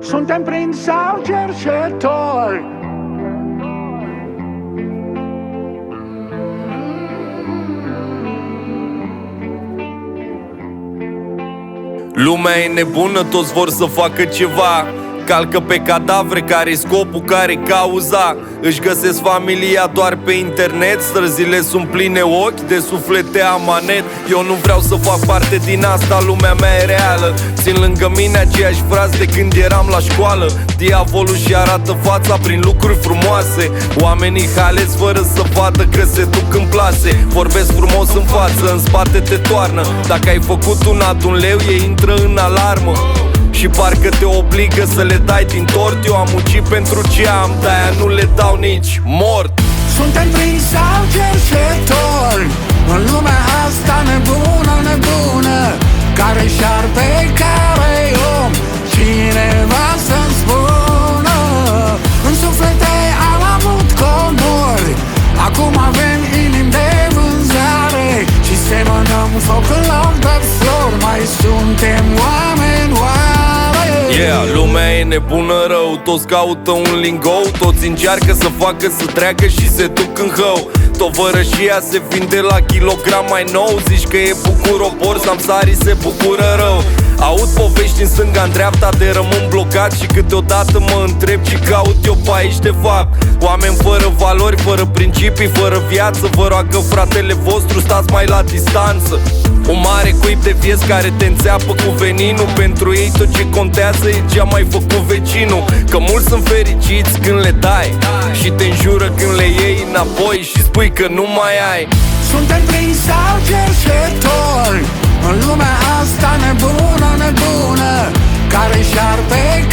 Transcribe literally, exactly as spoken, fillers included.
Suntem prinși sau cercetori. Lumea e nebună, toți vor să facă ceva. Calcă pe cadavre, care-i scopul, care-i cauza. Își găsesc familia doar pe internet. Străzile sunt pline ochi de suflete amanet. Eu nu vreau să fac parte din asta, lumea mea e reală. Țin lângă mine aceeași fraze de când eram la școală. Diavolul și arată fața prin lucruri frumoase. Oamenii haleți fără să vadă că se duc în plase. Vorbesc frumos în față, în spate te toarnă. Dacă ai făcut un ad un leu, ei intră în alarmă și parcă te obligă să le dai din tort. Eu am muncit pentru ce am, de-aia nu le dau nici mort. Suntem prinși sau cercetori în lumea asta nebună, nebună, care șarpe, care om. Cineva să-mi spună, în suflete am avut comori, acum avem inimi de vânzare și semănăm foc în loc de flori. Mai suntem oameni, oameni. Yeah, lumea e nebună rău, toți caută un lingou, toți încearcă să facă să treacă și se duc în hău. Tovărășia se vinde la kilogram mai nou. Zici că e bucuropor, samsarii se bucură rău. Aud povești în stânga, în dreapta, de rămân blocat și câteodată mă întreb ce caut eu pe aici de fapt. Oameni fără valori, fără principii, fără viață. Vă roagă fratele vostru, stați mai la distanță. Un mare cuib de vieți care te înțeapă cu veninul. Pentru ei tot ce contează e ce-a mai făcut vecinul. Că mulți sunt fericiți când le dai și te înjură când le iei înapoi și spui că nu mai ai. Suntem prinși sau cercetori în lumea asta nebună, nebună, care șarpe,